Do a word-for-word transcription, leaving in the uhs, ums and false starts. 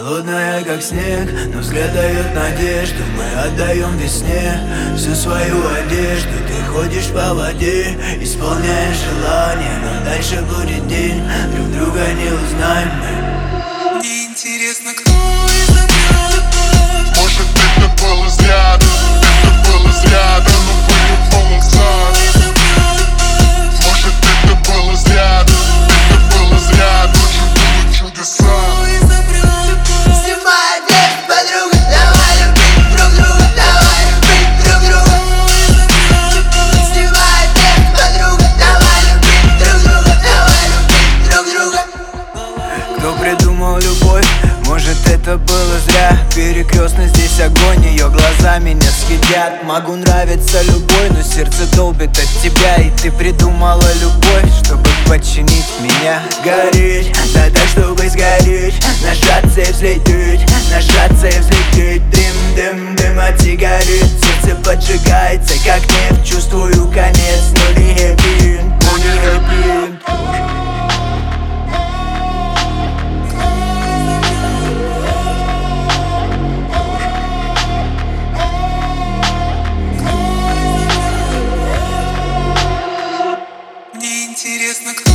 холодная, как снег, но взгляд дает надежду. Мы отдаем весне всю свою одежду. Ты ходишь по воде, исполняешь желание, но дальше будет день, друг друга не узнаем мы. Мне интересно, кто изобрел любовь. Может, это было зря, это было зря, да ну выебал назад. Может, это было зря, это было зря, ночью будут чудеса. Снимай одежду, подруга, давай любить друг друга, давай любить друг друга. Снимай одежду, подруга, давай любить друг друга, давай любить друг друга. Кто придумал любовь? Может, это было зря. Перекрестно здесь огонь, ее глаза меня съедят. Могу нравиться любой, но сердце долбит от тебя. И ты придумала любовь, чтобы подчинить меня. Гореть, да так, чтобы сгореть. Нажаться и взлететь, нажаться и взлететь. Дым, дым, дым от сигарет. Сердце поджигается, как нефть. Чувствую конец, но не хэппи энд, но не хэппи энд. Мне интересно, кто